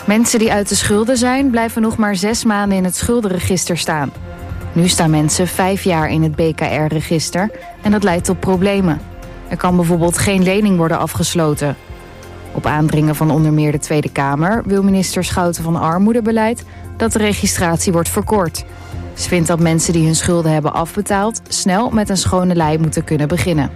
Mensen die uit de schulden zijn, blijven nog maar 6 maanden in het schuldenregister staan. Nu staan mensen 5 jaar in het BKR-register en dat leidt tot problemen. Er kan bijvoorbeeld geen lening worden afgesloten. Op aandringen van onder meer de Tweede Kamer wil minister Schouten van Armoedebeleid dat de registratie wordt verkort. Ze vindt dat mensen die hun schulden hebben afbetaald snel met een schone lei moeten kunnen beginnen.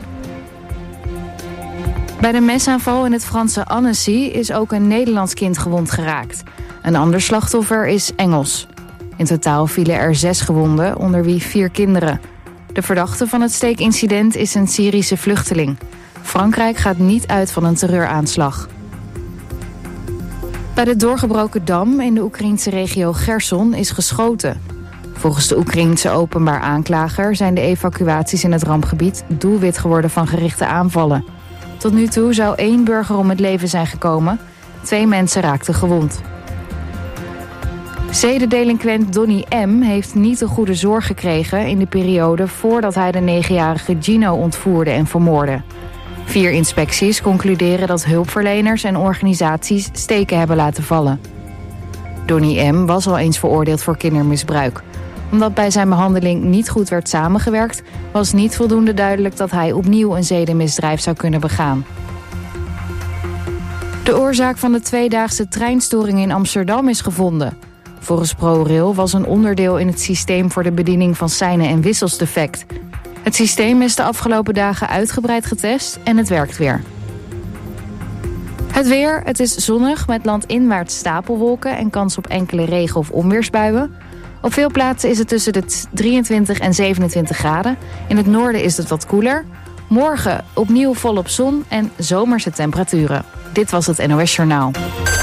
Bij de mesaanval in het Franse Annecy is ook een Nederlands kind gewond geraakt. Een ander slachtoffer is Engels. In totaal vielen er 6 gewonden, onder wie 4 kinderen. De verdachte van het steekincident is een Syrische vluchteling. Frankrijk gaat niet uit van een terreuraanslag. Bij de doorgebroken dam in de Oekraïnse regio Gerson is geschoten. Volgens de Oekraïense openbaar aanklager zijn de evacuaties in het rampgebied doelwit geworden van gerichte aanvallen. Tot nu toe zou 1 burger om het leven zijn gekomen. 2 mensen raakten gewond. Zedendelinquent Donny M. heeft niet de goede zorg gekregen in de periode voordat hij de 9-jarige Gino ontvoerde en vermoordde. 4 inspecties concluderen dat hulpverleners en organisaties steken hebben laten vallen. Donny M. was al eens veroordeeld voor kindermisbruik. Omdat bij zijn behandeling niet goed werd samengewerkt, was niet voldoende duidelijk dat hij opnieuw een zedenmisdrijf zou kunnen begaan. De oorzaak van de 2-daagse treinstoring in Amsterdam is gevonden. Volgens ProRail was een onderdeel in het systeem voor de bediening van seinen en wissels defect. Het systeem is de afgelopen dagen uitgebreid getest en het werkt weer. Het weer, het is zonnig met landinwaarts stapelwolken en kans op enkele regen- of onweersbuien. Op veel plaatsen is het tussen de 23 en 27 graden. In het noorden is het wat koeler. Morgen opnieuw volop zon en zomerse temperaturen. Dit was het NOS Journaal.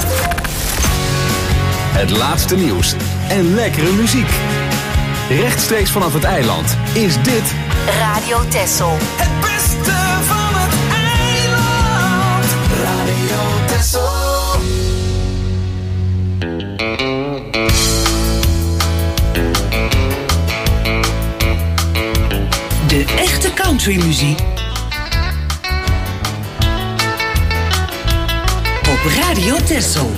Het laatste nieuws en lekkere muziek. Rechtstreeks vanaf het eiland is dit Radio Texel. Het beste van het eiland. Radio Texel. De echte countrymuziek op Radio Texel.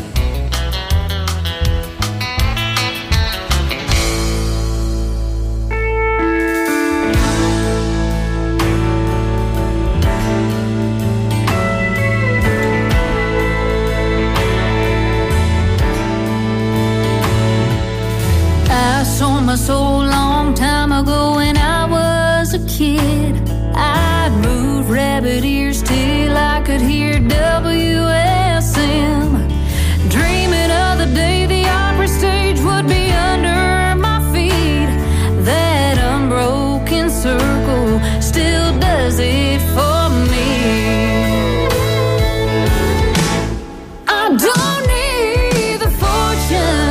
So long time ago when I was a kid, I'd move rabbit ears till I could hear WSM, dreaming of the day the opera stage would be under my feet. That unbroken circle still does it for me. I don't need the fortune,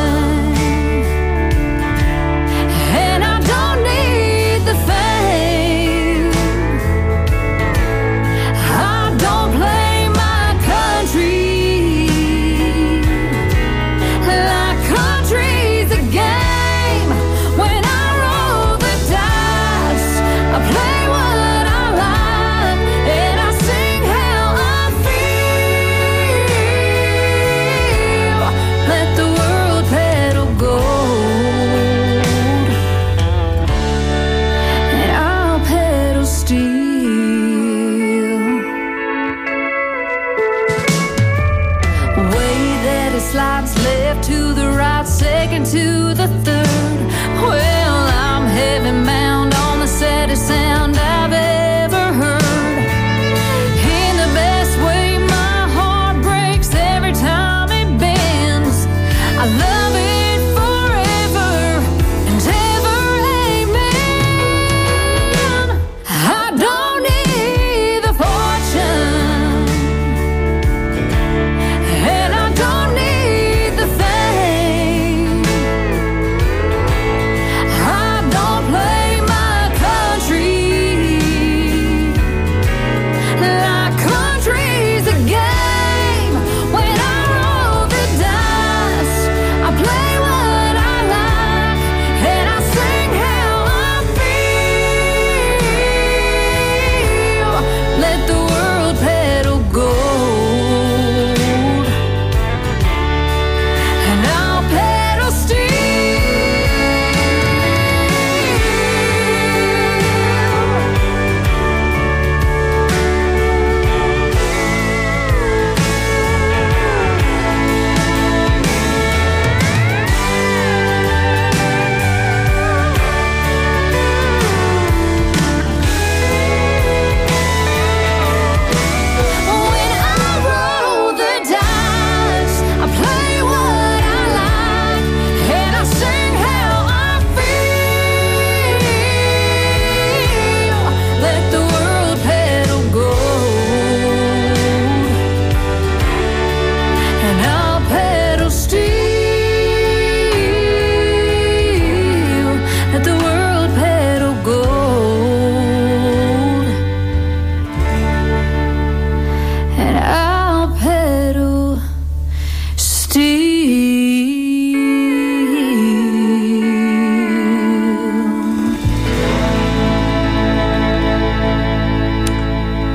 to the third. Well, I'm heavy bound on the saddest sound I've ever heard. In the best way, my heart breaks every time it bends. I love it forever and ever, amen. I don't need the fortune, and I don't need the fame. I don't play my country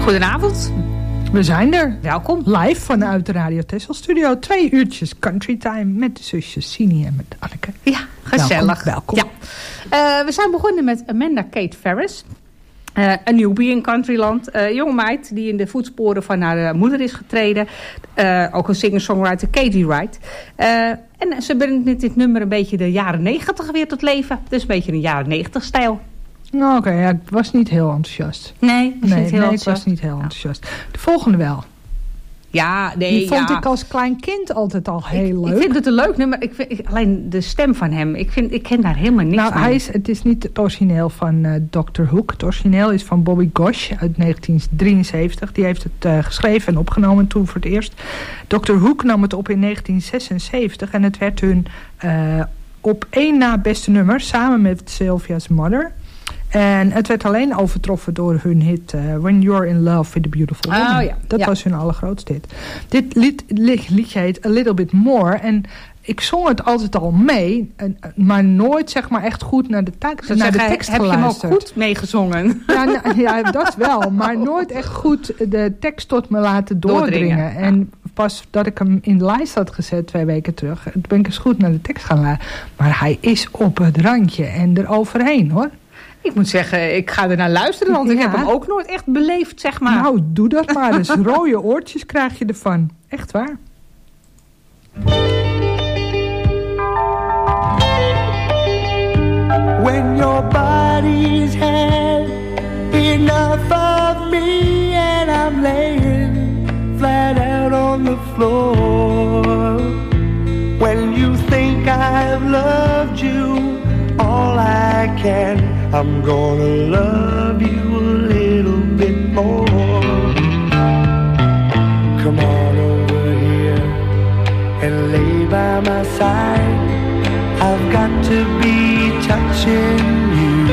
Goedenavond. We zijn er. Welkom. Live vanuit de Radio Texel Studio. 2 uurtjes country time met de zusjes Sini en met Anneke. Ja, gezellig. Welkom. Ja. We zijn begonnen met Amanda Kate Ferris. Een newbie in countryland. Jonge meid die in de voetsporen van haar moeder is getreden. Ook een singer-songwriter, Katie Wright. En ze brengt met dit nummer een beetje de jaren 90 weer tot leven. Dus een beetje een jaren 90 stijl. Nou, oké, ja, ik was niet heel enthousiast. Nee, ik was niet heel enthousiast. De volgende wel. Ja, nee, die vond ik als klein kind altijd al heel leuk. Ik vind het een leuk nummer. Alleen de stem van hem. Ik ken daar helemaal niks mee. Het is niet het origineel van Dr. Hook. Het origineel is van Bobby Gosh uit 1973. Die heeft het geschreven en opgenomen toen voor het eerst. Dr. Hook nam het op in 1976. En het werd hun op 1 na beste nummer. Samen met Sylvia's Mother. En het werd alleen overtroffen door hun hit When You're in Love with a Beautiful Woman. Ja. Dat was hun allergrootste hit. Dit liedje heet A Little Bit More. En ik zong het altijd al mee. Maar nooit zeg maar echt goed naar de tekst geluisterd. Heb je hem ook goed meegezongen? Ja, dat wel. Maar nooit echt goed de tekst tot me laten doordringen. En pas dat ik hem in de lijst had gezet 2 weken terug. Ben ik eens goed naar de tekst gaan luisteren. Maar hij is op het randje en eroverheen hoor. Ik moet zeggen, ik ga er naar luisteren, want ik heb hem ook nooit echt beleefd, zeg maar. Nou, doe dat maar. Dus rode oortjes krijg je ervan. Echt waar. When your body's had enough of me and I'm laying flat out on the floor. When you think I've loved you all I can, I'm gonna love you a little bit more. Come on over here and lay by my side. I've got to be touching you.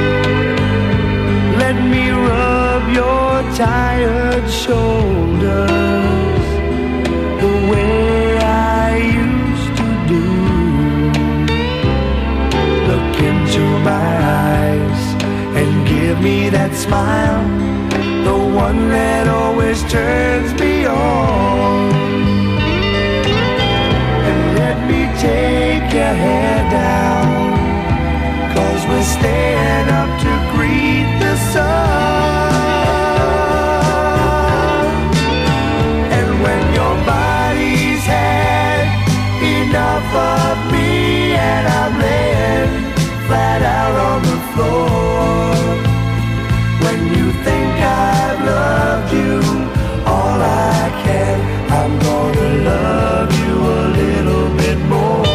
Let me rub your tired shoulders the way I used to do. Look into my eyes and give me that smile, the one that always turns me on. And let me take your hair down, 'cause we're staying up to greet the sun. And when your body's had enough of me and I'm laying flat out on the floor, when you think I've loved you all I can, I'm gonna love you a little bit more.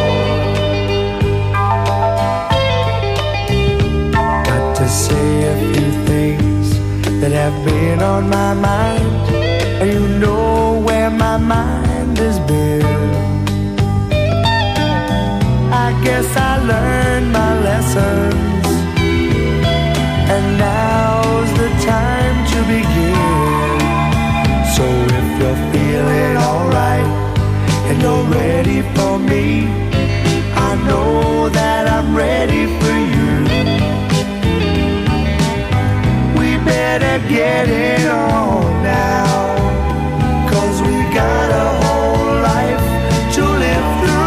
Got to say a few things that have been on my mind, and you know where my mind has been. I guess I learned my lessons, and now's the time to begin. So if you're feeling alright and you're ready for me, I know that I'm ready for you. We better get it on now, 'cause we got a whole life to live through.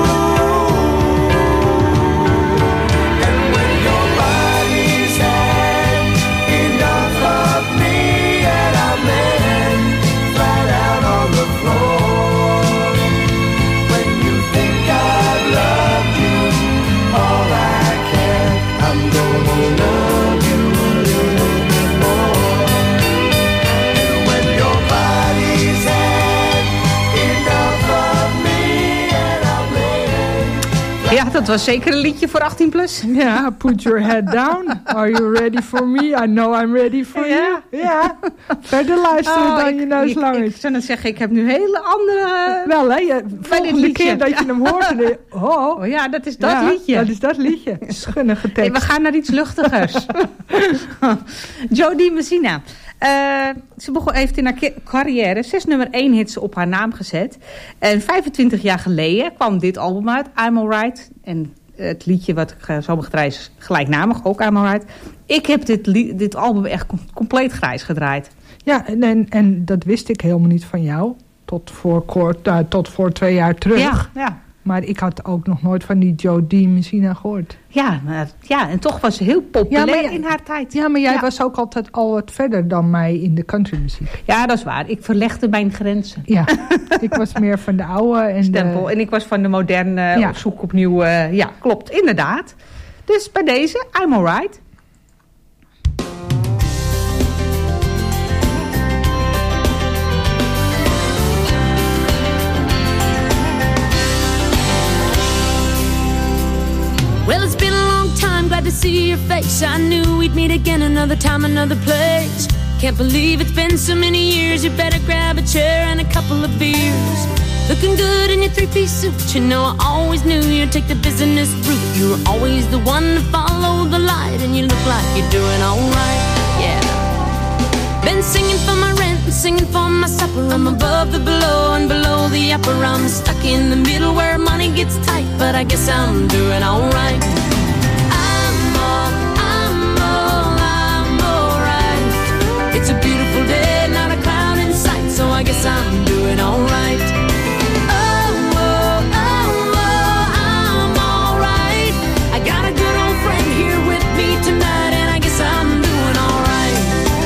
Ja, dat was zeker een liedje voor 18 plus. Ja, put your head down. Are you ready for me? I know I'm ready for you. Ja, verder luisteren dan je neus lang is. Ik zou net zeggen, ik heb nu hele andere... Wel hè, volgende keer dat je hem hoort. Oh ja, dat is dat liedje. Dat is dat liedje. Schunnige tekst. We gaan naar iets luchtigers. Jody Messina. Ze heeft in haar carrière 6 nummer 1 hits op haar naam gezet. En 25 jaar geleden kwam dit album uit, I'm Alright. En het liedje wat ik zo mag draaien is gelijknamig, ook I'm Alright. Ik heb dit album echt compleet grijs gedraaid. Ja, en dat wist ik helemaal niet van jou. Tot voor 2 jaar terug. Ja. Maar ik had ook nog nooit van die Joe D. Messina gehoord. Ja, en toch was ze heel populair in haar tijd. Ja, maar jij was ook altijd al wat verder dan mij in de countrymuziek. Ja, dat is waar. Ik verlegde mijn grenzen. Ja, ik was meer van de oude. En stempel. En ik was van de moderne op zoek opnieuw. Ja, klopt, inderdaad. Dus bij deze, I'm Alright. Well, it's been a long time, glad to see your face. I knew we'd meet again another time, another place. Can't believe it's been so many years. You better grab a chair and a couple of beers. Looking good in your 3-piece suit. You know I always knew you'd take the business route. You were always the one to follow the light, and you look like you're doing alright, yeah. Been singing for my rent and singing for my supper. I'm above the below and below the upper. I'm stuck in the middle where money gets tight, but I guess I'm doing alright. I'm alright. It's a beautiful day, not a cloud in sight, so I guess I'm doing alright. I'm alright. I got a good old friend here with me tonight, and I guess I'm doing alright.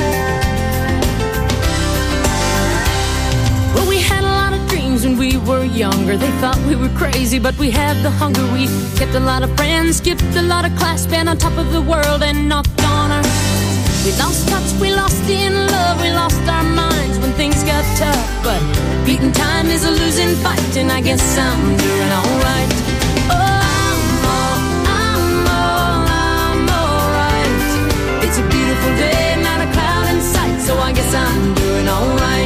Well, we had a lot of dreams when we were younger. They thought we were crazy, but we had the hunger. We kept a lot of friends, skipped a lot of class, been on top of the world and knocked on our. We lost touch, we lost in love, we lost our minds when things got tough. But beating time is a losing fight, and I guess I'm doing alright. I'm alright. It's a beautiful day, not a cloud in sight, so I guess I'm doing alright.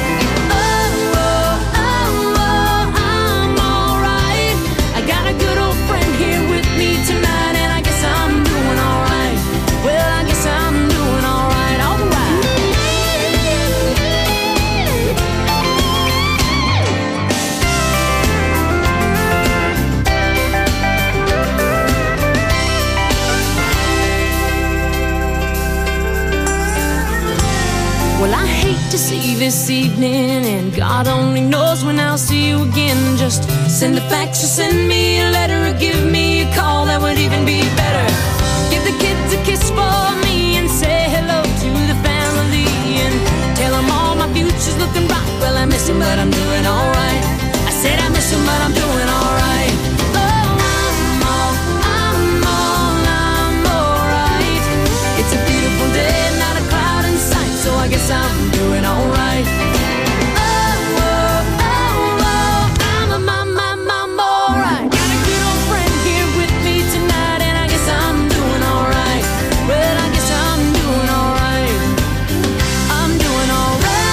I'm alright. I got a good old friend here with me tonight, and I guess I'm doing alright. Well, I guess I'm doing alright, alright. Well, I hate to see you this evening, and God only knows when I'll see you again. Just send a fax or send me a letter, or give me a call, that would even be better. Give the kids a kiss for me and say hello to the family, and tell them all my future's looking bright. Well, I miss him, but I'm doing alright. I said I miss him, but I'm doing alright. I'm alright. It's a beautiful day, not a cloud in sight, so I guess I'm doing alright. I'm alright. Got a good old friend here with me tonight, and I guess I'm doing alright. Well, I guess I'm doing alright. I'm doing alright.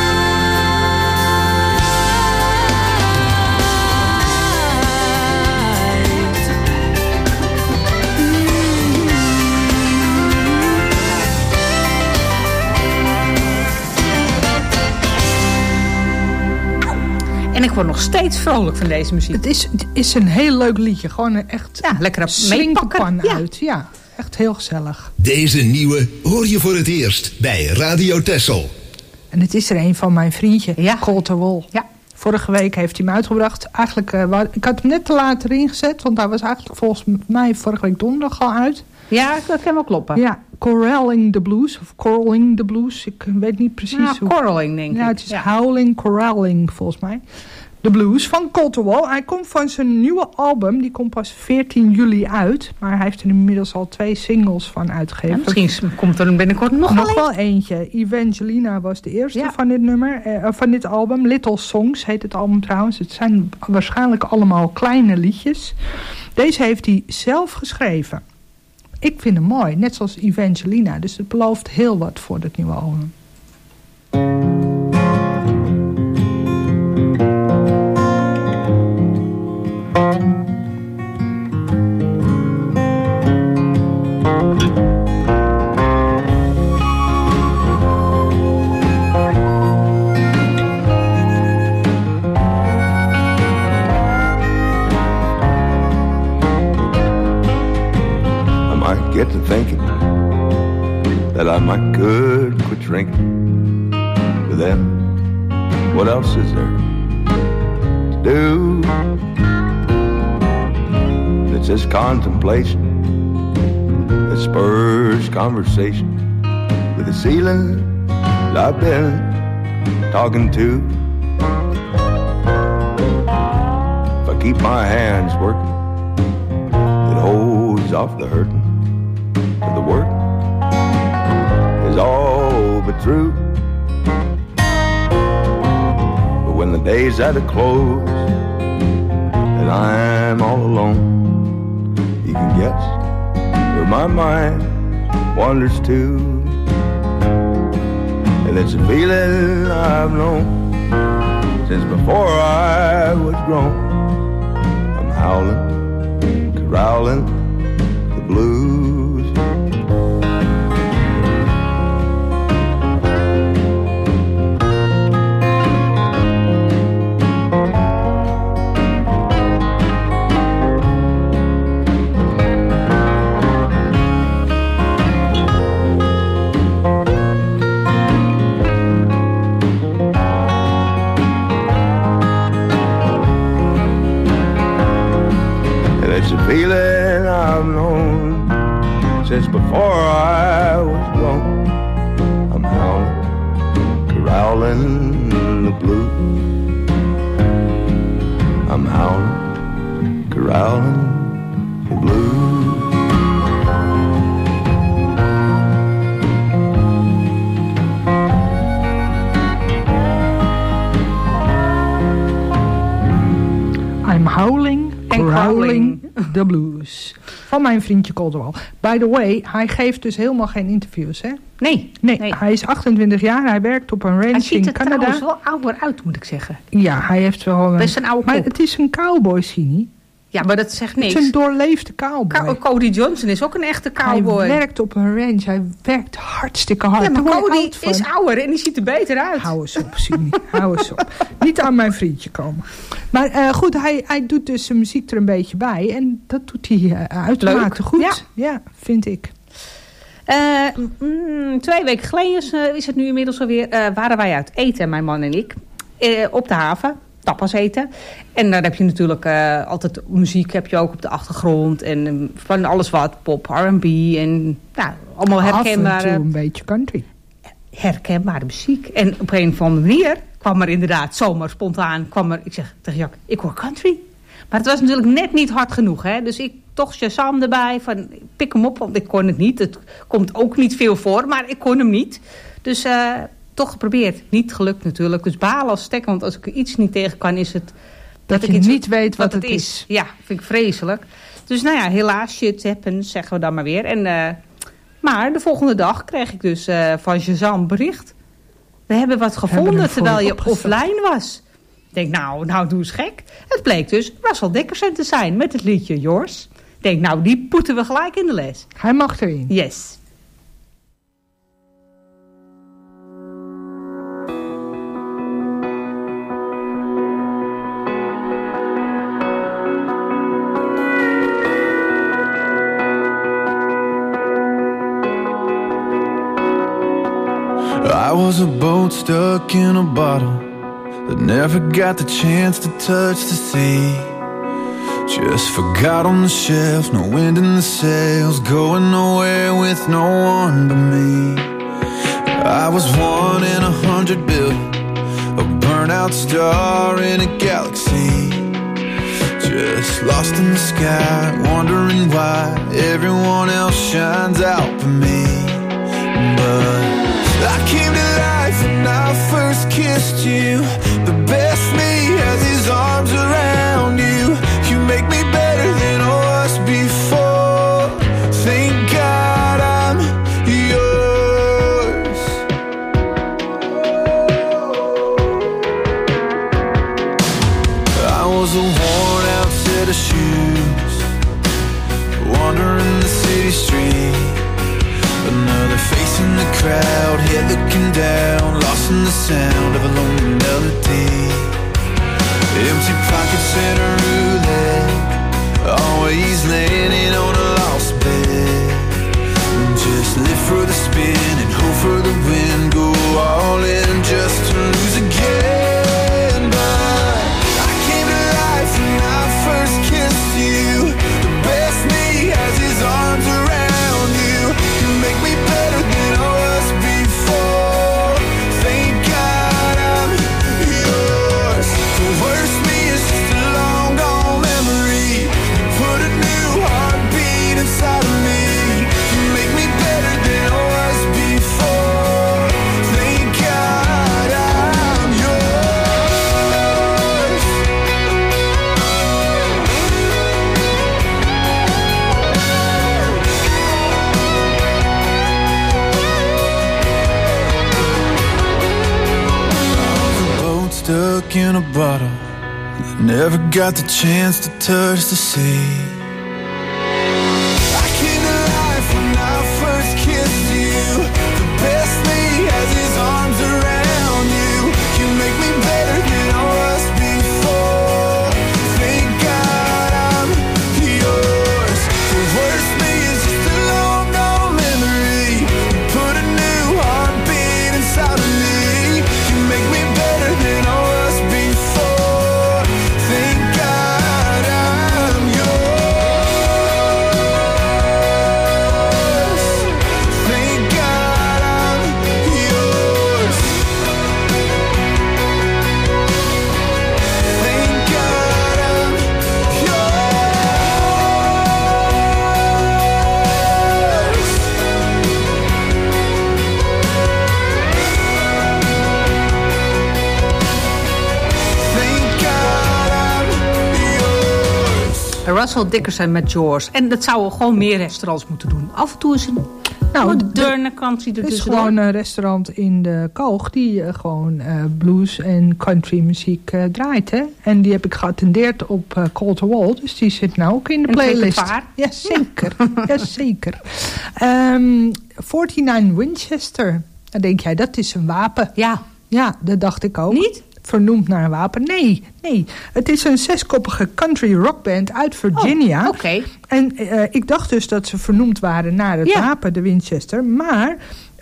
En ik word nog steeds vrolijk van deze muziek. Het is een heel leuk liedje. Gewoon een echt lekker slinkerpan uit. Ja, echt heel gezellig. Deze nieuwe hoor je voor het eerst bij Radio Texel. En het is er een van mijn vriendje, Colter Wall. Ja. Vorige week heeft hij hem uitgebracht. Eigenlijk, ik had hem net te laat erin gezet, want hij was eigenlijk volgens mij vorige week donderdag al uit. Ja, dat kan wel kloppen. Ja, Corralling the Blues, of Corralling the Blues. Ik weet niet precies hoe. Corralling, denk ik. Ja, het is Howling, Corralling, volgens mij. The Blues van Colter Wall. Hij komt van zijn nieuwe album. Die komt pas 14 juli uit. Maar hij heeft er inmiddels al 2 singles van uitgegeven. Ja, misschien komt er binnenkort nog wel eentje. Evangelina was de eerste van dit nummer. Van dit album. Little Songs heet het album trouwens. Het zijn waarschijnlijk allemaal kleine liedjes. Deze heeft hij zelf geschreven. Ik vind hem mooi. Net zoals Evangelina. Dus het belooft heel wat voor het nieuwe album. Get to thinking that I might could quit drinking But then, what else is there to do? It's just contemplation that spurs conversation with the ceiling I've been talking to. If I keep my hands working, it holds off the hurting. But the work is all but through. But when the day's at a close and I'm all alone, you can guess where my mind wanders to. And it's a feeling I've known since before I was grown. I'm howling, corralling the blues. Feeling I've known since before I was grown. I'm howling, corralling the blues. I'm howling, corralling the blues. I'm howling, corralling the blues. Van mijn vriendje Calderwell. By the way, hij geeft dus helemaal geen interviews, hè? Nee. Hij is 28 jaar, hij werkt op een ranch in Canada. Hij ziet er trouwens wel ouder uit, moet ik zeggen. Ja, hij heeft wel een... Best een oude kop. Maar het is een cowboy, Sini. Ja, maar dat zegt niks. Het is een doorleefde cowboy. Cody Johnson is ook een echte cowboy. Hij werkt op een ranch. Hij werkt hartstikke hard. Ja, maar Cody is ouder en die ziet er beter uit. Hou eens op, Sini. Hou eens op. Niet aan mijn vriendje komen. Maar goed, hij doet dus zijn muziek er een beetje bij. En dat doet hij uitermate goed. Ja, vind ik. 2 weken geleden is het nu inmiddels alweer. Waren wij uit eten, mijn man en ik. Op de haven. Tapas eten. En dan heb je natuurlijk altijd muziek heb je ook op de achtergrond. En van alles wat. Pop, R&B en allemaal herkenbare... Af en toe een beetje country. Herkenbare muziek. En op een of andere manier kwam er inderdaad zomaar spontaan... Ik zeg tegen Jack, ik hoor country. Maar het was natuurlijk net niet hard genoeg. Hè? Dus ik toch Shazam erbij. Van, pik hem op, want ik kon het niet. Het komt ook niet veel voor, maar ik kon hem niet. Dus... toch geprobeerd. Niet gelukt natuurlijk. Dus balen als stekker. Want als ik er iets niet tegen kan, is het... Dat ik niet weet wat het is. Ja, vind ik vreselijk. Dus helaas, shit happens, zeggen we dan maar weer. En, maar de volgende dag kreeg ik dus van Shazam bericht. We hebben wat gevonden terwijl je offline was. Ik denk, nou, doe eens gek. Het bleek dus Russell Dickerson te zijn met het liedje Yours. Ik denk, die poeten we gelijk in de les. Hij mag erin. Yes. I was a boat stuck in a bottle that never got the chance to touch the sea. Just forgot on the shelf, no wind in the sails, going nowhere with no one but me. I was 1 in 100 billion, a burnout star in a galaxy. Just lost in the sky, wondering why everyone else shines out for me. But I came to life when I first kissed you. The best me has his arms around you. You make me better than I was before. Thank God I'm yours. I was a worn out set of shoes, wandering the city street. Another face in the crowd, head looking down, lost in the sound of a lonely melody. Empty pockets never got the chance to touch the sea. I came to life when I first kissed you. The best me has his arms around you. You make me better than I was before. Thank God I'm yours. The worst me is just a long gone memory. Put a new heartbeat inside of me. You make me better than I was before. Thank God I'm yours. Thank God I'm yours. Thank God I'm Russell Dickerson met Yours. En dat zouden gewoon meer restaurants moeten doen. Af en toe is een moderne country Er is ertussendoor. gewoon een restaurant in de Kalk die gewoon blues en country muziek draait. Hè? En die heb ik geattendeerd op Call to Wall. Dus die zit nou ook in de playlist. Jazeker. Jazeker. 49 Winchester. Dan denk jij, dat is een wapen. Ja, dat dacht ik ook. Niet? Vernoemd naar een wapen. Nee. Het is een 6-koppige country rockband uit Virginia. Oké. En ik dacht dus dat ze vernoemd waren naar het wapen, de Winchester. Maar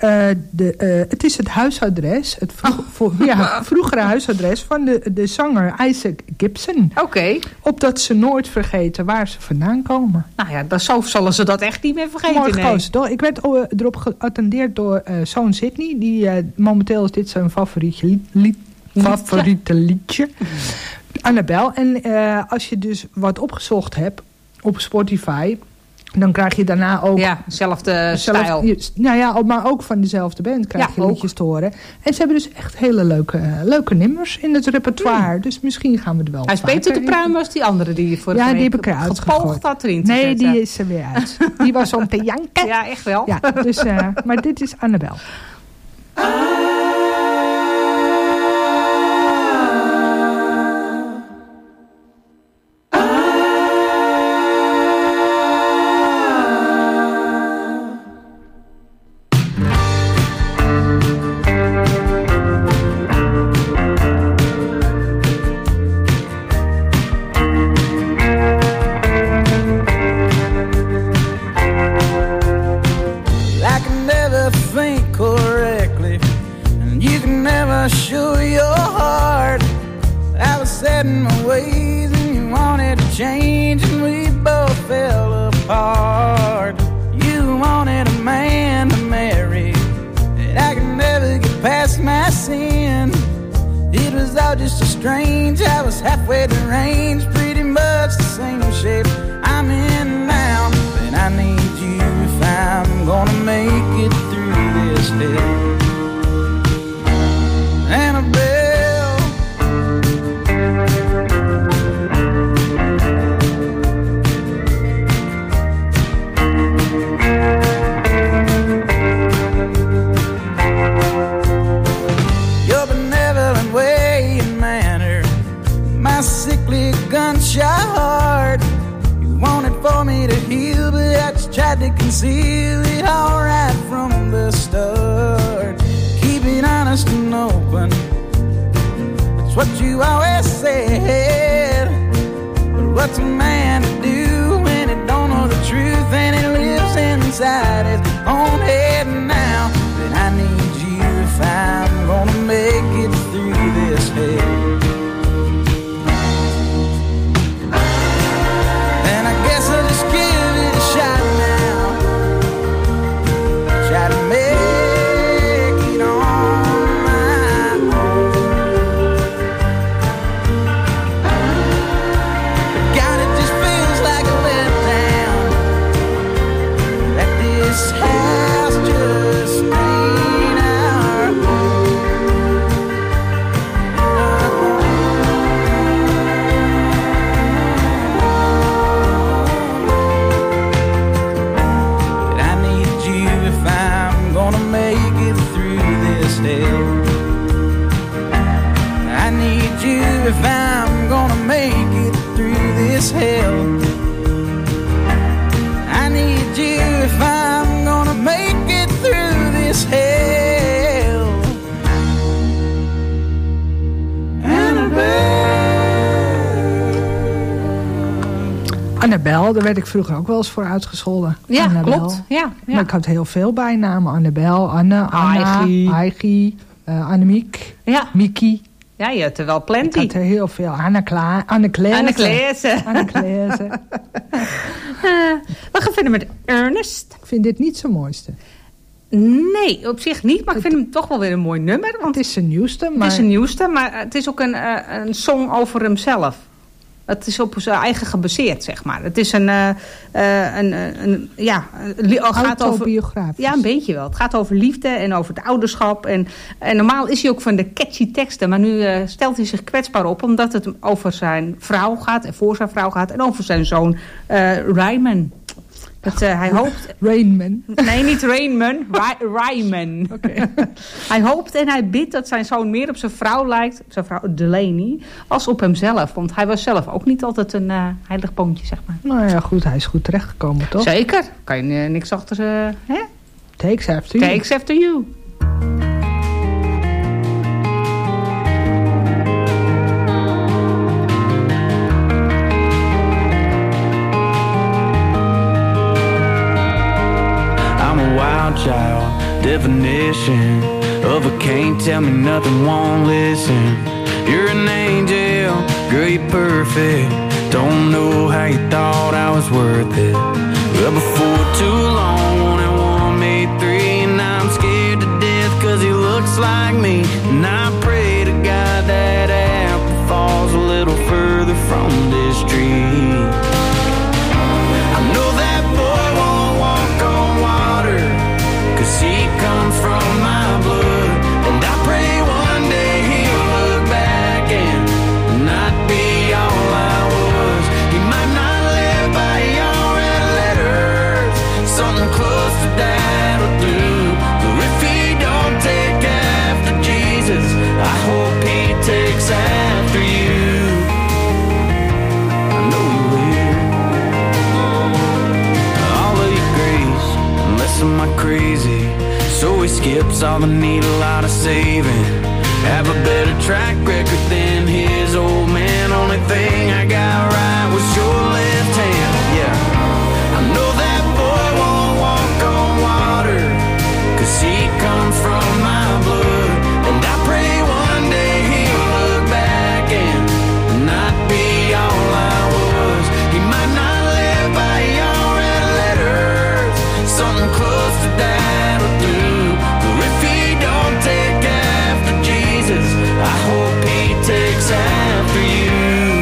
het is het huisadres, het vroegere huisadres van de zanger Isaac Gibson. Oké. Opdat ze nooit vergeten waar ze vandaan komen. Nou ja, zo zullen ze dat echt niet meer vergeten. Nee. Ik werd erop geattendeerd door zoon Sydney. Momenteel is dit zijn favoriete liedje. Annabel. En als je dus wat opgezocht hebt op Spotify, dan krijg je daarna ook... Ja, dezelfde stijl. Nou ja, maar ook van dezelfde band krijg je liedjes te horen. En ze hebben dus echt hele leuke nummers in het repertoire. Dus misschien gaan we er wel. Hij is beter te pruimen als die andere die je vorige week die heb ik eruit gegooid. Had erin nee, die is er weer uit. Die was om te janken. Ja, echt wel. Ja, dus, maar dit is Annabel. this Annabel, daar werd ik vroeger ook wel eens voor uitgescholden. Ja, Annabel. klopt. Ja. Maar ik had heel veel bijnamen. Annabel, Anne, Anna, Aigie, Annemiek, Mickie. Ja, je had er wel plenty. Ik had er heel veel. Anne Claese. We gaan verder met Ernest. Ik vind dit niet zijn mooiste. Nee, op zich niet. Maar ik vind hem toch wel weer een mooi nummer. Want het is zijn nieuwste. Maar... Het is zijn nieuwste, maar het is ook een song over hemzelf. Het is op zijn eigen gebaseerd, zeg maar. Het is autobiografisch. Ja, een beetje wel. Het gaat over liefde en over het ouderschap. En normaal is hij ook van de catchy teksten. Maar nu stelt hij zich kwetsbaar op. Omdat het over zijn vrouw gaat. En voor zijn vrouw gaat. En over zijn zoon Ryman. Hij hoopt... Rainman. Nee, niet Rainman. Ryman. Okay. Hij hoopt en hij bidt dat zijn zoon meer op zijn vrouw lijkt. Zijn vrouw Delaney. Als op hemzelf. Want hij was zelf ook niet altijd een heilig poontje, zeg maar. Nou ja, goed. Hij is goed terechtgekomen, toch? Zeker. Kan je niks achter ze... Takes after you. Takes after you. Child, definition of a can't tell me nothing, won't listen. You're an angel, girl, you're perfect. Don't know how you thought I was worth it. Well, before too long, that one made three, and I'm scared to death 'cause he looks like me. And I pray to God that apple falls a little further from this tree. I know that boy won't walk on water, 'cause he comes from my blood. And I pray one day he'll look back and not be all I was. He might not live by your red letters, something close to that will do. But if he don't take after Jesus, I hope he takes after you. I know he will. All of your grace, and less of my crazy. So he skips all the need a lot of saving. Have a better track record than his old man. Only thing I got right was your left hand. Yeah, I know that boy won't walk on water, 'cause he comes from my blood. And I pray one day he'll look back and not be all I was. He might not live by your red letters, something close to that will do. I hope he takes after you.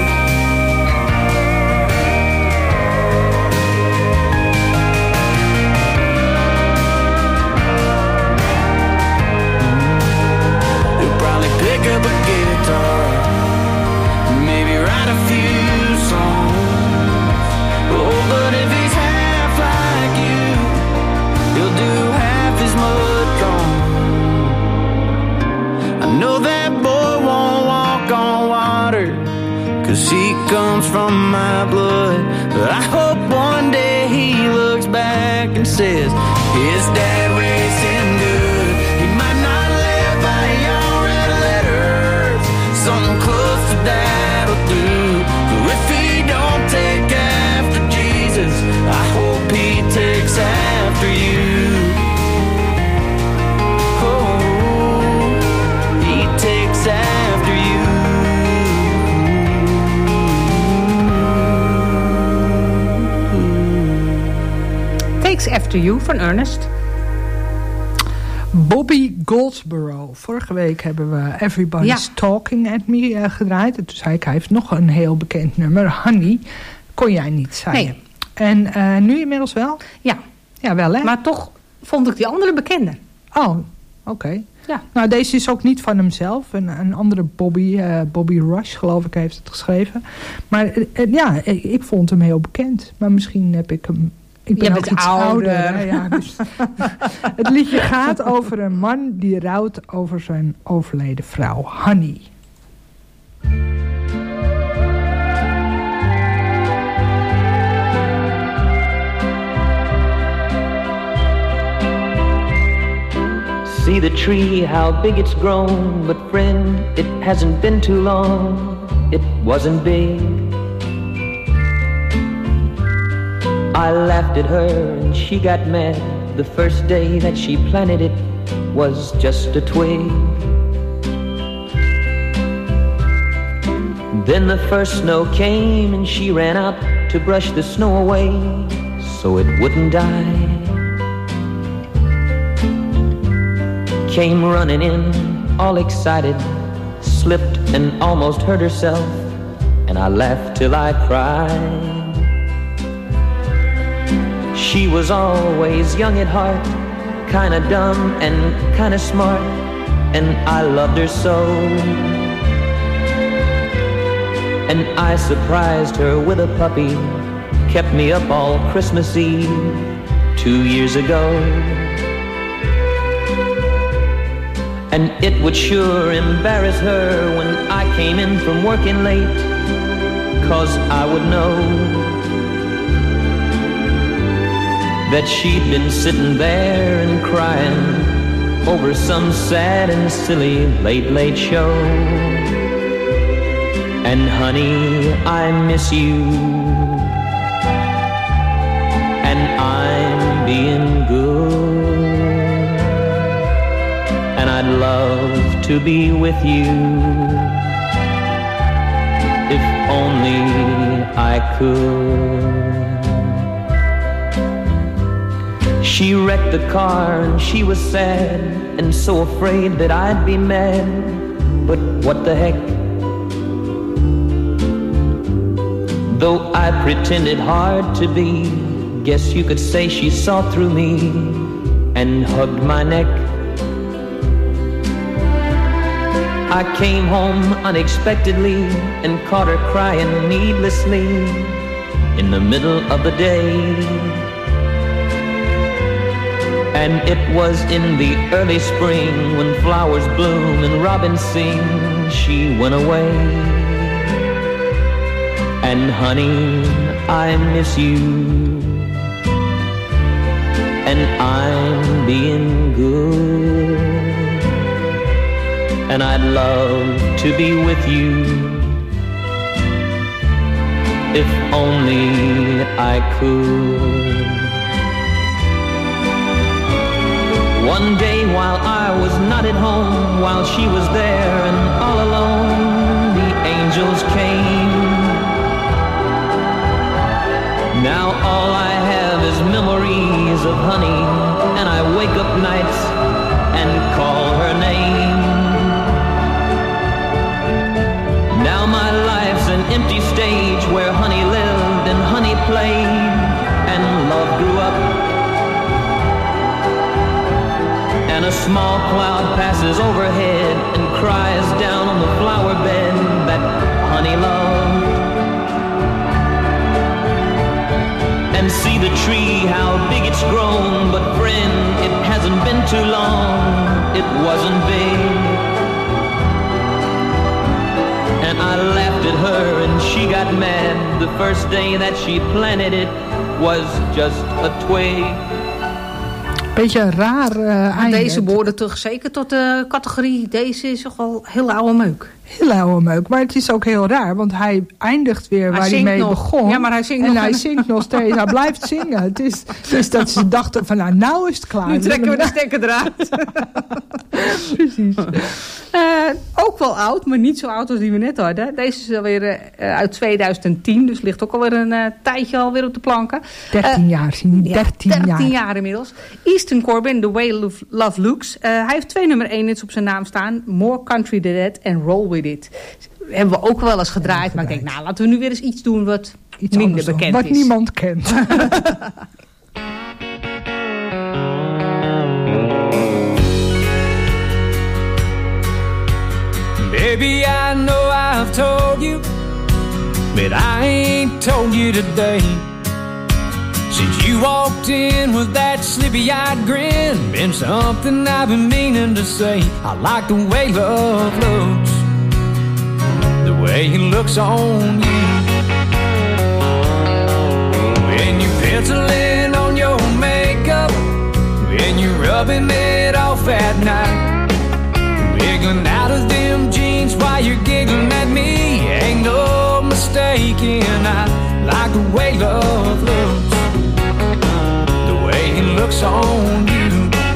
He'll probably pick up a guitar, maybe write a few songs. Oh, but if he's half like you, he'll do half as much wrong. I know that boy won't walk on water, 'cause he comes from my blood. But I hope one day he looks back and says his dad raised him good. He might not live by your red letters, something close to that will do. But if he don't take after Jesus, I hope he takes after you. After you. Takes After You van Ernest. Bobby Goldsboro. Vorige week hebben we Everybody's Talking at Me gedraaid. En toen zei ik, hij heeft nog een heel bekend nummer. Honey, kon jij niet, zei je. En nu inmiddels wel? Ja. Ja, wel hè? Maar toch vond ik die andere bekender. Oh, oké. Ja. Nou, deze is ook niet van hemzelf. Een andere Bobby Rush, geloof ik, heeft het geschreven. Maar ik vond hem heel bekend. Maar misschien heb ik hem... Ik ben ook iets ouder. Ja, dus het liedje gaat over een man die rouwt over zijn overleden vrouw, Honey. See the tree, how big it's grown. But friend, it hasn't been too long. It wasn't big. I laughed at her and she got mad. The first day that she planted it was just a twig. Then the first snow came and she ran out to brush the snow away so it wouldn't die. Came running in all excited, slipped and almost hurt herself, and I laughed till I cried. She was always young at heart, kinda dumb and kinda smart, and I loved her so. And I surprised her with a puppy, kept me up all Christmas Eve 2 years ago. And it would sure embarrass her when I came in from working late, 'cause I would know that she'd been sitting there and crying over some sad and silly late show. And honey, I miss you, and I'm being good, and I'd love to be with you if only I could. She wrecked the car and she was sad and so afraid that I'd be mad, but what the heck? Though I pretended hard to be, guess you could say she saw through me and hugged my neck. I came home unexpectedly and caught her crying needlessly in the middle of the day. And it was in the early spring when flowers bloom and robins sing, she went away. And honey, I miss you, and I'm being good, and I'd love to be with you if only I could. One day while I was not at home, while she was there and all alone, the angels came. Now all I have is memories of honey, and I wake up nights and call her name. Now my life's an empty stage where honey lived and honey played and love grew up. And a small cloud passes overhead and cries down on the flower bed that honey loved. And see the tree, how big it's grown, but friend, it hasn't been too long, it wasn't big. And I laughed at her and she got mad. The first day that she planted it was just a twig. Beetje een raar einde. Deze behoorden toch zeker tot de categorie, deze is toch wel heel oude meuk. Heel oude meuk, maar het is ook heel raar, want hij eindigt weer waar hij mee begon. Ja, maar hij zingt en nog. hij zingt nog steeds, hij blijft zingen. Het is dus dat ze dachten van nou is het klaar. Nu trekken we de stekker eruit. Precies. Ook wel oud, maar niet zo oud als die we net hadden. Deze is alweer uit 2010, dus ligt ook alweer een tijdje alweer op de planken. 13 jaar, zie je, 13 jaar inmiddels. Easton Corbin, The Way Love Looks. Hij heeft 2 nummer 1 hits op zijn naam staan. More Country Than That en Roll With It. Hebben we ook wel eens gedraaid, maar ik denk, nou, laten we nu weer eens iets doen wat iets minder bekend wat is. Wat niemand kent. Baby, I know I've told you, but I ain't told you today. Since you walked in with that sleepy-eyed grin, been something I've been meaning to say. I like the way love looks, the way it looks on you. When you're penciling on your makeup, when you're rubbing it off at night, wiggling out of them jeans while you're giggling at me, ain't no mistaking, I like the way love looks. looks on you.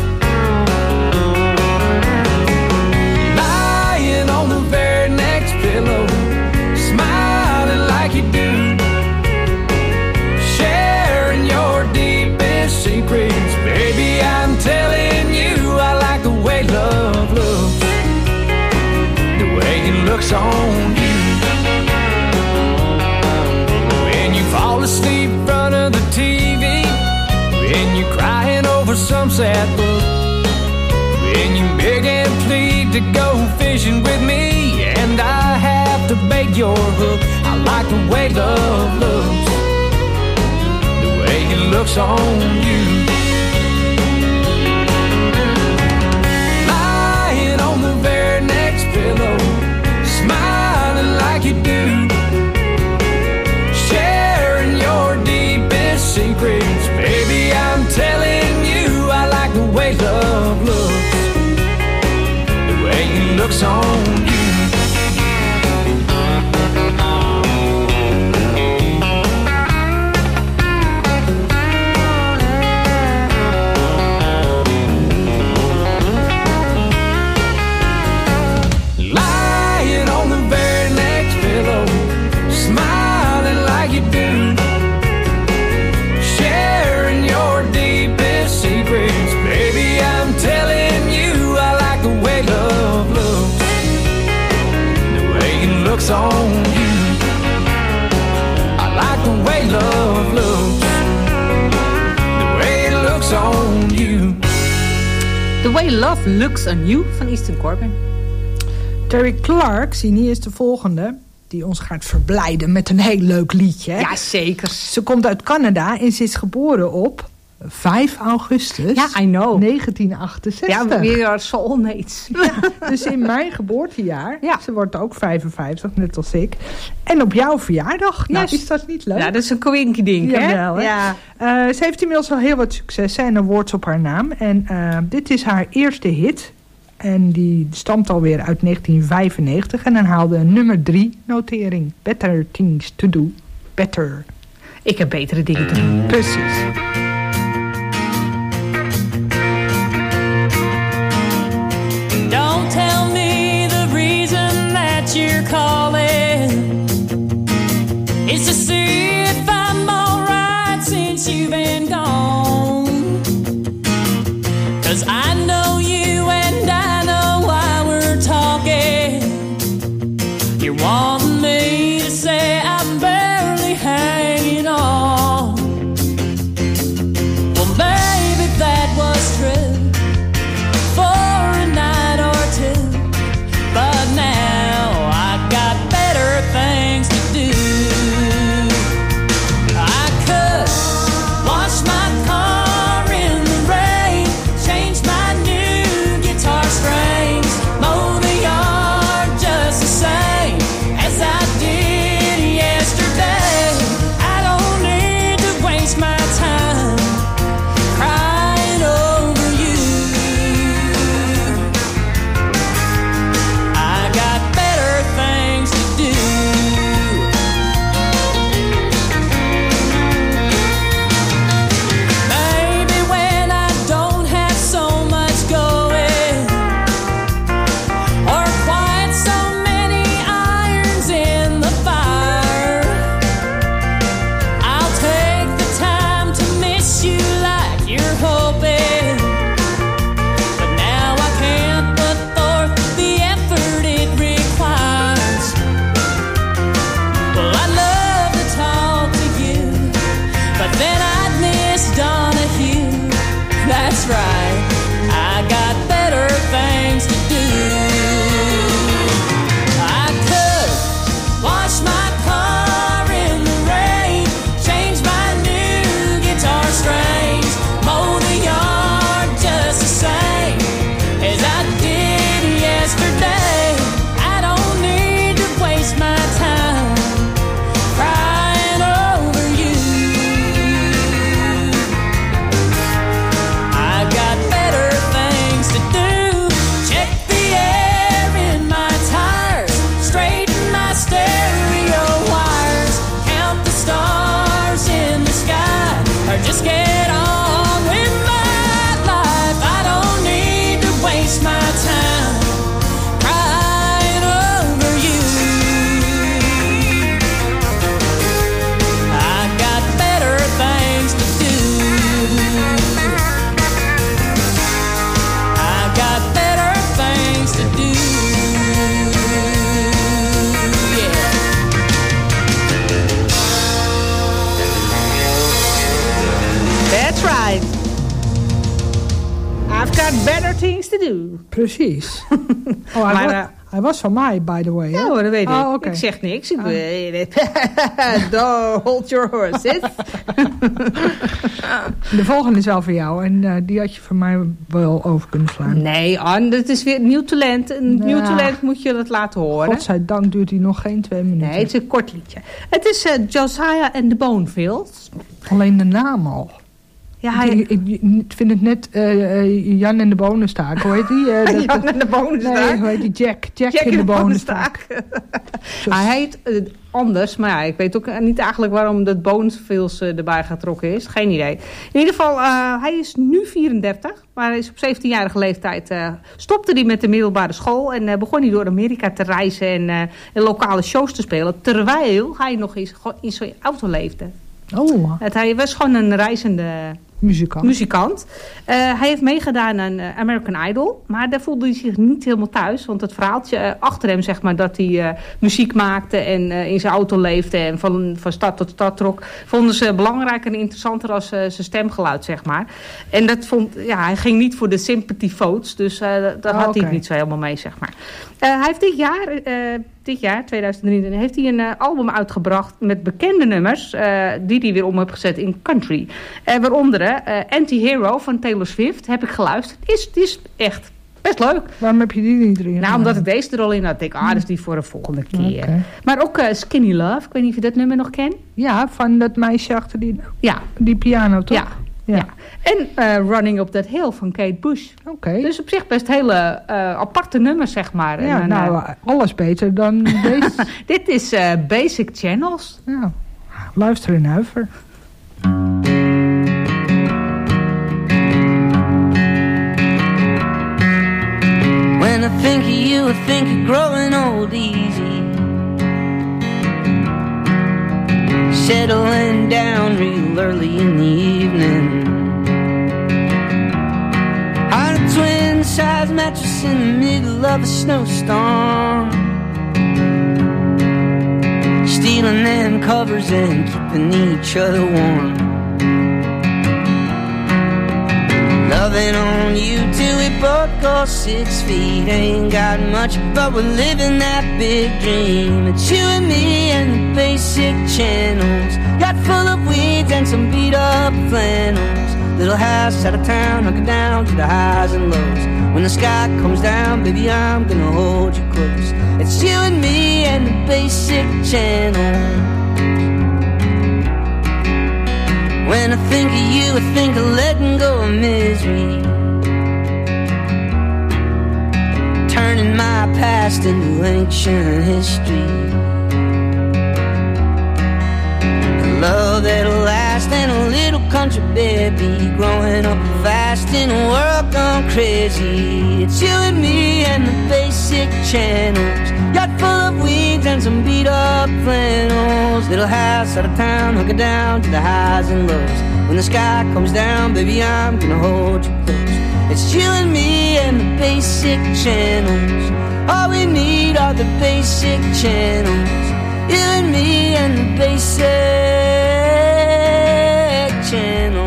Lying on the very next pillow, smiling like you do, sharing your deepest secrets. Baby, I'm telling you, I like the way love looks, the way it looks on you. When you fall asleep in front of the TV, when you're crying over some sad book, when you beg and plead to go fishing with me, and I have to bait your hook. I like the way love looks, the way it looks on you. Lying on the very next pillow, smiling like you do, sharing your deepest secrets. Baby, I'm telling you, I like the way love looks, the way it looks on you. Lying on the very next pillow, smiling like you do, sharing your deepest secrets. Baby, I'm telling you, I like the way love looks, the way it looks on you. I like the way love looks, the way it looks on you. The Way Love Looks on You van Easton Corbin. Terry Clark, Sini, is de volgende die ons gaat verblijden met een heel leuk liedje. Hè? Ja, zeker. Ze komt uit Canada en ze is geboren op 5 augustus Ja, I know. 1968. Ja, we are soulmates. Ja, dus in mijn geboortejaar. Ja. Ze wordt ook 55, net als ik. En op jouw verjaardag. Nou, is dat niet leuk? Ja, dat is een kwinky ding, hè? Jawel, hè? Ja. Ze heeft inmiddels al heel wat successen en awards op haar naam. En dit is haar eerste hit. En die stamt alweer uit 1995. En dan haalde een nummer 3 notering. Better Things to Do. Better. Ik heb betere dingen te doen. Precies. Don't tell me the reason that you're calling is to see if I'm alright since you've been gone. 'Cause I know you and I know why we're talking. You're wanting me to say I'm barely hanging on. got better things to do. Precies. Hij was van mij, by the way. Ja hoor, dat weet ik. Oh, okay. Ik zeg niks. Don't hold your horses. De volgende is wel voor jou. En die had je voor mij wel over kunnen slaan. Nee, Anne, dat is weer nieuw talent. Nieuw talent moet je dat laten horen. Godzijdank duurt hij nog geen 2 minuten. Nee, het is een kort liedje. Het is Josiah and the Bonefields. Alleen de naam al. Ja, ik vind het net Jan en de Bonenstaak. Hoe heet die? Jan en de Bonenstaak? Nee, hoe heet die? Jack in de Bonenstaak. Hij heet anders, maar ja, ik weet ook niet eigenlijk waarom dat Bonefields erbij getrokken is. Geen idee. In ieder geval, hij is nu 34, maar hij is op 17-jarige leeftijd stopte hij met de middelbare school en begon hij door Amerika te reizen en lokale shows te spelen, terwijl hij nog in zijn auto leefde. Oh. Hij was gewoon een reizende muzikant. Hij heeft meegedaan aan American Idol. Maar daar voelde hij zich niet helemaal thuis. Want het verhaaltje achter hem, zeg maar, dat hij muziek maakte en in zijn auto leefde en van stad tot stad trok, vonden ze belangrijker en interessanter als zijn stemgeluid, zeg maar. En dat hij ging niet voor de sympathy votes. Dus daar had hij het niet zo helemaal mee, zeg maar. Hij heeft dit jaar, 2023, heeft hij een album uitgebracht met bekende nummers die hij weer om heeft gezet in country. Waaronder Anti-Hero van Taylor Swift heb ik geluisterd. Het is echt best leuk. Waarom heb je die niet erin? Nou, omdat ik deze er al in had. Ik denk, dat is die voor de volgende keer. Okay. Maar ook Skinny Love. Ik weet niet of je dat nummer nog kent. Ja, van dat meisje achter die piano, toch? Ja. En Running Up That Hill van Kate Bush. Oké. Dus op zich best hele aparte nummers, zeg maar. Ja, en, alles beter dan deze. Dit is Basic Channels. Ja, luister in huiver. When I think of you, I think of growing old easy, settling down real early in the evening, on a twin-size mattress in the middle of a snowstorm, stealing them covers and keeping each other warm, loving on you till we both go 6 feet. Ain't got much, but we're living that big dream. It's you and me and the basic channels, got full of weeds and some beat up flannels. Little house out of town, hunker down to the highs and lows. When the sky comes down, baby, I'm gonna hold you close. It's you and me and the basic channels. When I think of you, I think of letting go of misery, turning my past into ancient history. A love that'll last and a little country baby, growing up fast in a world gone crazy. It's you and me and the basic channels, yacht full of weeds and some beat up flannels. Little house out of town, hunker down to the highs and lows. When the sky comes down, baby, I'm gonna hold you close. It's you and me and the basic channels. All we need are the basic channels. You and me and the basic channels.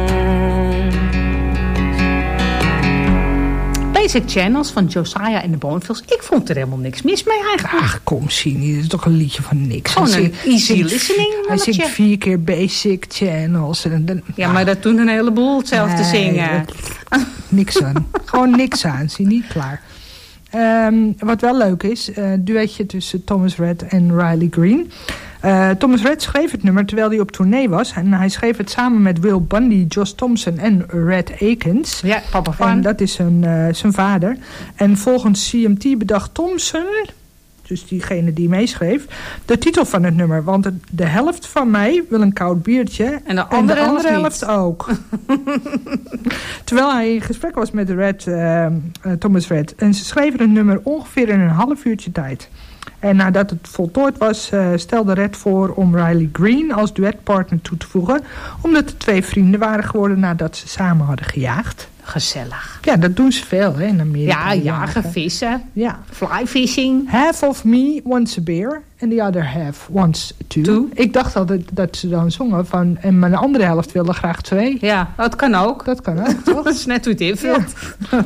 Basic Channels van Josiah en de Bonefields. Ik vond er helemaal niks mis mee eigenlijk. Ach, kom Sini, dit is toch een liedje van niks. Gewoon een easy listening. Hij zingt 4 keer Basic Channels. Ja, maar dat doen een heleboel hetzelfde zingen. Niks aan. Gewoon niks aan. Zie niet klaar. Wat wel leuk is, duetje tussen Thomas Rhett en Riley Green. Thomas Rhett schreef het nummer terwijl hij op tournee was. En hij schreef het samen met Will Bundy, Josh Thompson en Rhett Akins. Ja, papa van. En dat is zijn vader. En volgens CMT bedacht Thompson, dus diegene die meeschreef, de titel van het nummer. Want de helft van mij wil een koud biertje. En de andere helft ook. Terwijl hij in gesprek was met Thomas Rhett. En ze schreven het nummer ongeveer in een half uurtje tijd. En nadat het voltooid was, stelde Rhett voor om Riley Green als duetpartner toe te voegen, omdat de 2 vrienden waren geworden nadat ze samen hadden gejaagd. Gezellig. Ja, dat doen ze veel hè, in Amerika. Ja, jagen, vissen. Ja. Flyfishing. Half of me wants a beer and the other half wants two. Ik dacht altijd dat ze dan zongen van... en mijn andere helft wilde graag 2. Ja, dat kan ook. Dat kan ook, toch? Dat is net hoe het invult. Ja.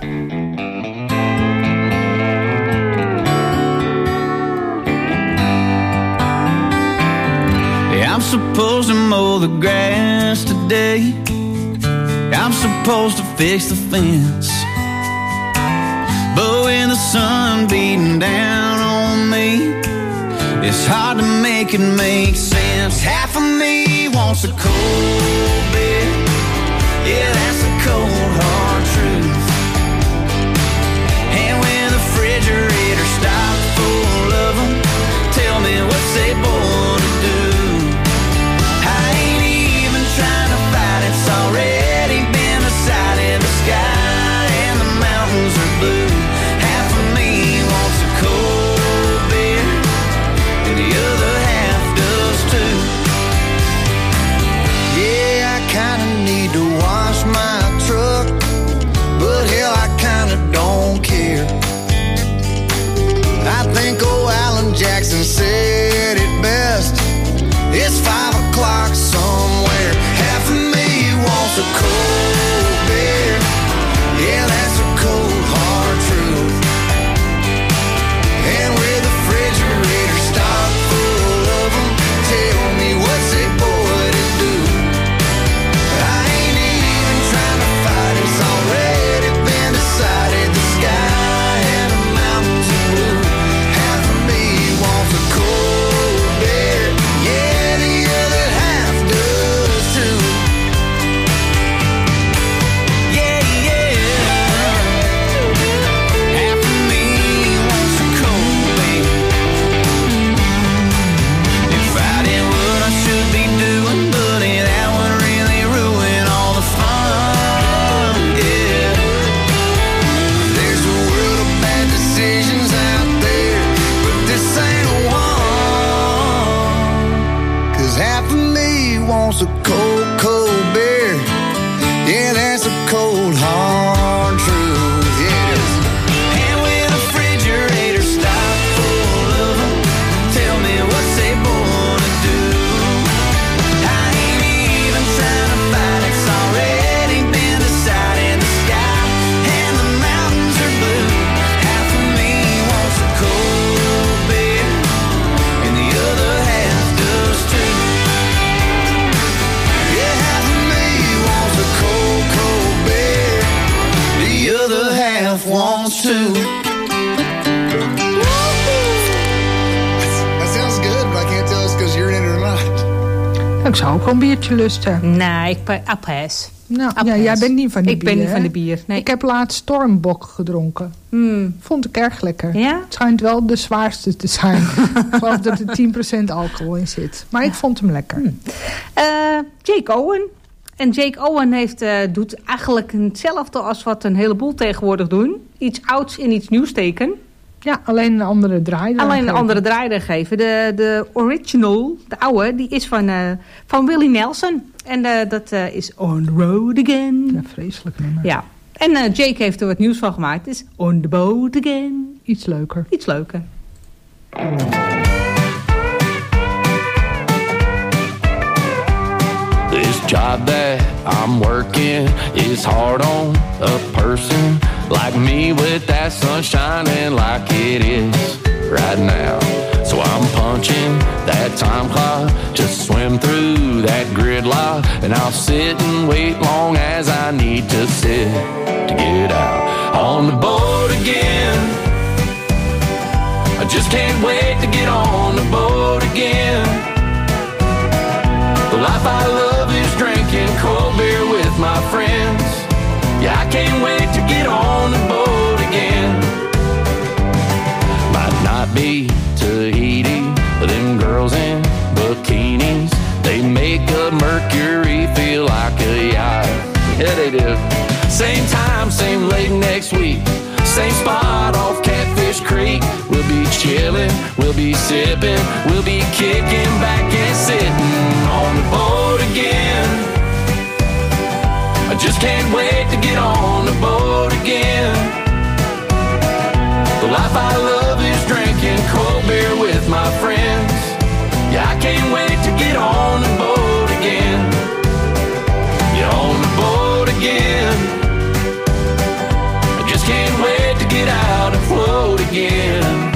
I'm supposed to mow the grass today. I'm supposed to fix the fence. But when the sun beating down on me, it's hard to make it make sense. Half of me wants a cold beer. Yeah, that's the cold hard truth. And when the refrigerator's stocked full of them, tell me what's they born to do. It's already been decided. The sky and the mountains are blue. Half of me wants a cold beer, and the other half does too. Yeah, I kinda need to wash my truck, but hell, I kinda don't care. I think old Alan Jackson said it best. It's 5 o'clock somewhere. Half of me wants a cold beer. Yeah, that's a cold hard truth. And with the refrigerator stocked full of them, tell me what's a boy to do. I ain't even trying to fight, it's already been decided. The sky and the mountains are blue. Half of me wants a cold beer. Yeah, the other half does too. A cold, cold beer. Yeah, that's a cold, hard truth. Yes. And when the refrigerator stocked full of them, tell me what's they born to do. I ain't even trying to fight, it's already been decided. The sky and the mountains are blue. Half of me wants a cold beer, and the other half does too. Wants to. That sounds good, but I can't tell it's because you're in it or not. Ik zou ook wel een biertje lusten. Nee, ik pass. Nou, ja, jij bent niet van de bier. Ik ben niet van de bier. Nee. Ik heb laatst Stormbok gedronken. Vond ik erg lekker. Ja? Het schijnt wel de zwaarste te zijn. Ik geloof dat er 10% alcohol in zit. Maar ik vond hem lekker. Jake Owen. En Jake Owen doet eigenlijk hetzelfde als wat een heleboel tegenwoordig doen. Iets ouds in iets nieuws steken. Ja, alleen een andere draai. Alleen een andere draai geven. De original, de oude, die is van Willie Nelson. En dat is On the Road Again. Ja, vreselijk nummer. Ja. En Jake heeft er wat nieuws van gemaakt. Het is On the Boat Again. Iets leuker. Iets leuker. This job that I'm working is hard on a person like me with that sun shining like it is right now. So I'm punching that time clock, just swim through that gridlock, and I'll sit and wait long as I need to sit to get out on the boat again. I just can't wait to get on the boat again. The life I love is drinking cold beer with my friends. Yeah, I can't wait to get on the boat again. Might not be Tahiti, but them girls in bikinis, they make a Mercury feel like a yacht. Yeah, they do. Same time, same lake next week. Same spot off Catfish Creek. We'll be chilling, we'll be sipping, we'll be kicking back and sitting on the boat again. I just can't wait to get on can't wait to get on the boat again. Get on the boat again. I just can't wait to get out and float again.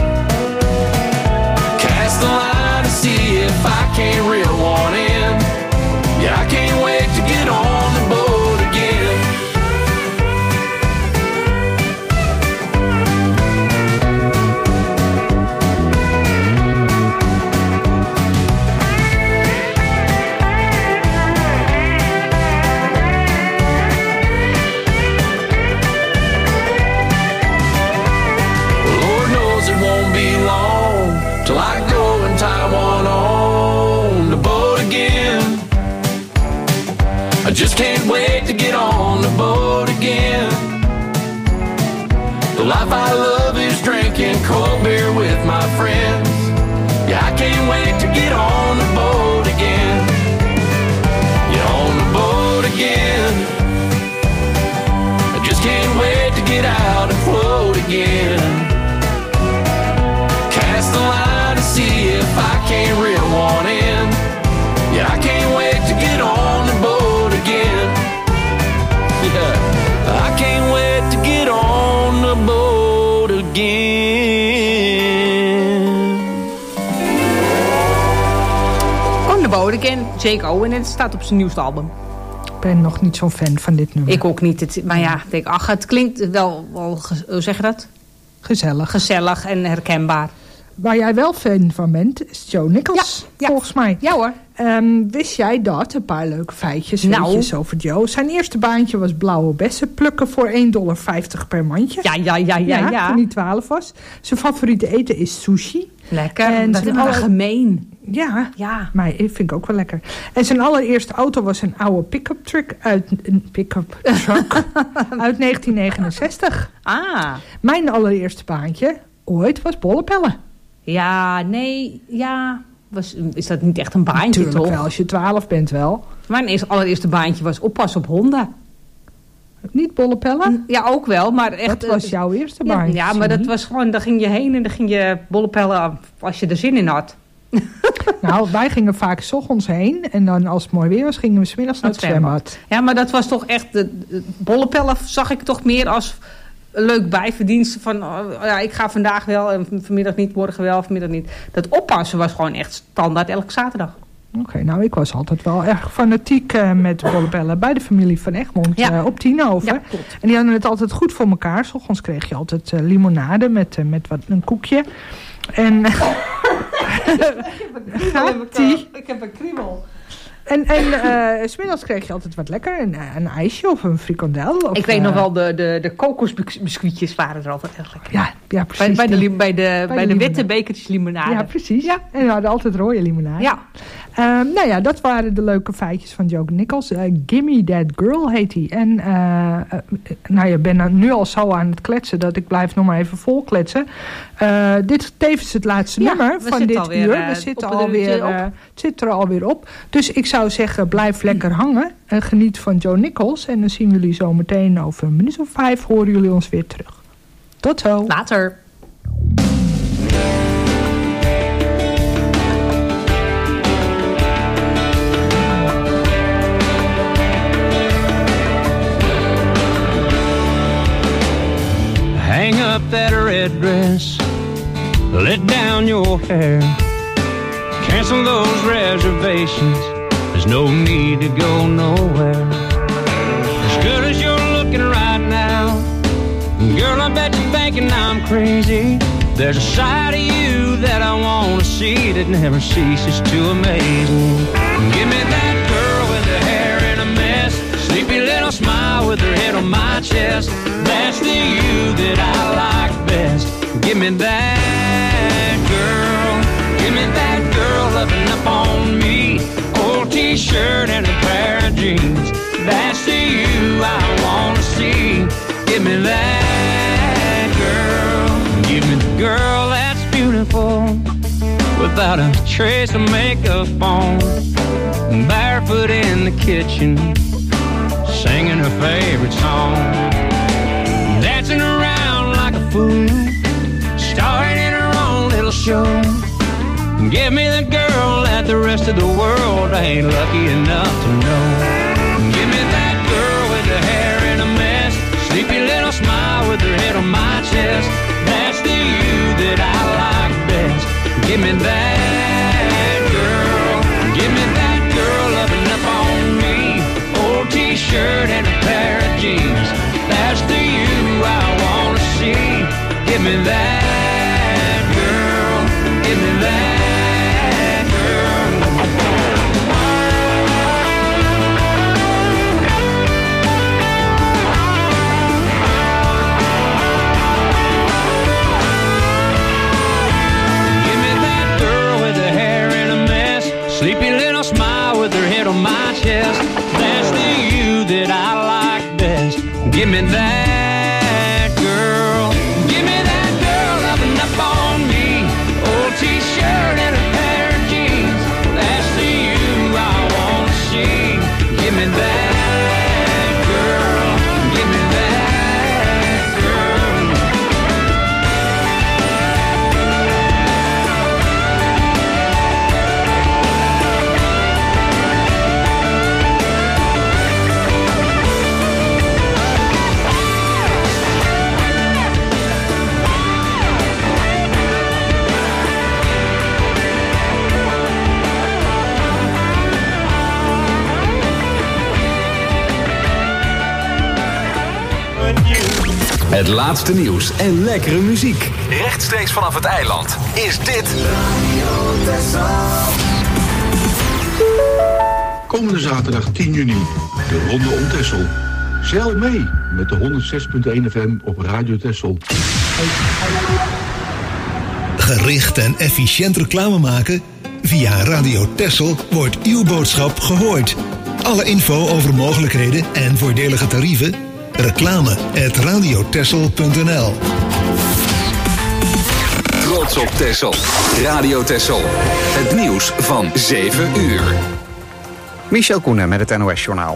Cast the line to see if I can't reel one in. Yeah, I can't wait to get on the boat again. Lord knows it won't be long till I go and tie one on the boat again. I just can't wait to get on the boat again. The life I love is drinking cold beer with my friends. Yeah, I can't wait to get on the boat again. Get on the boat again. I just can't wait to get out and float again. Cast the line to see if I can't reel one in. Yeah, I can't wait to get on the boat again. Yeah, I can't wait to get on the boat again. On the Boat Again, Jake Owen. En het staat op zijn nieuwste album. Ik ben nog niet zo'n fan van dit nummer. Ik ook niet. Maar ja, ik denk, ach, het klinkt wel hoe zeg je dat? Gezellig. Gezellig en herkenbaar. Waar jij wel fan van bent, is Joe Nichols, volgens mij. Ja hoor. Wist jij dat? Een paar leuke feitjes weetjes over Joe. Zijn eerste baantje was blauwe bessen plukken voor $1,50 per mandje. Ja. Toen hij 12 was. Zijn favoriete eten is sushi. Lekker, en dat is wel gemeen. Ja, maar ik vind ik ook wel lekker. En zijn allereerste auto was een oude pick-up truck uit 1969. Ah. Mijn allereerste baantje ooit was bollepellen. Ja, nee, ja. Is dat niet echt een baantje, natuurlijk toch? Wel, als je 12 bent wel. Mijn allereerste baantje was oppassen op honden. Niet bollepellen? Ja, ook wel, maar echt... Dat was jouw eerste baantje. Ja, maar dat was gewoon, daar ging je heen en dan ging je bollepellen als je er zin in had. Nou, wij gingen vaak 's ochtends heen en dan als het mooi weer was, gingen we 's middags naar het zwembad. Ja, maar dat was toch echt... De bollepellen zag ik toch meer als leuk bijverdienst van... ja, ik ga vandaag wel en vanmiddag niet, morgen wel, vanmiddag niet. Dat oppassen was gewoon echt standaard elke zaterdag. Oké, nou ik was altijd wel erg fanatiek met bollepellen bij de familie van Egmond op Tienhoven. Ja, en die hadden het altijd goed voor elkaar. 's Ochtends kreeg je altijd limonade met een koekje. En ik heb een kriebel. En 's middags kreeg je altijd wat lekker. Een ijsje of een frikandel. Of, ik weet nog wel, de kokosbiscuitjes waren er altijd echt lekker. Ja, precies. Bij de witte bekertjes limonade. Ja, precies. Ja. En we hadden altijd rode limonade. Ja. Nou ja, dat waren de leuke feitjes van Joe Nichols. Gimme That Girl heet hij. En nou, je bent nu al zo aan het kletsen dat ik blijf nog maar even vol kletsen. Dit is tevens het laatste nummer van dit uur. We zitten er alweer op. Dus ik zou zeggen, blijf lekker hangen. En geniet van Joe Nichols. En dan zien we jullie zo meteen over een minuut of 5 horen jullie ons weer terug. Tot zo. Later. Hang up that red dress, let down your hair, cancel those reservations, there's no need to go nowhere. As good as you're looking right now, girl, I bet you're thinking I'm crazy. There's a side of you that I want to see that never ceases to amaze me. Give me that girl with her hair in a mess, sleepy little smile with her head on my chest. That's the you that I like best. Give me that girl. Give me that girl loving up on me. Old t-shirt and a pair of jeans. That's the you I want to see. Give me that girl. Give me the girl that's beautiful, without a trace of makeup on, barefoot in the kitchen, singing her favorite song, dancing around like a fool, starring in her own little show. Give me the girl that the rest of the world ain't lucky enough to know. Give me that girl with the hair in a mess, sleepy little smile with her head on my chest. That's the you that I like best. Give me that girl. Give me that girl loving up on me. Old t-shirt and a pair of jeans. That's the you I wanna see. Give me that girl. Give me that girl. Give me that girl with her hair in a mess, sleepy little smile with her head on my chest. That's the you that I like best. Give me that girl. Give me that girl loving up on me. Old t-shirt and a pair of jeans. That's the you I wanna see. Give me that girl. Give me that girl. Het laatste nieuws en lekkere muziek. Rechtstreeks vanaf het eiland is dit Komende zaterdag 10 juni, de Ronde om Texel. Zeil mee met de 106.1 FM op Radio Texel. Gericht en efficiënt reclame maken? Via Radio Texel wordt uw boodschap gehoord. Alle info over mogelijkheden en voordelige tarieven? Reclame@radiotexel.nl. Trots op Texel. Radio Texel. Het nieuws van 7 uur. Michel Koenen met het NOS-journaal.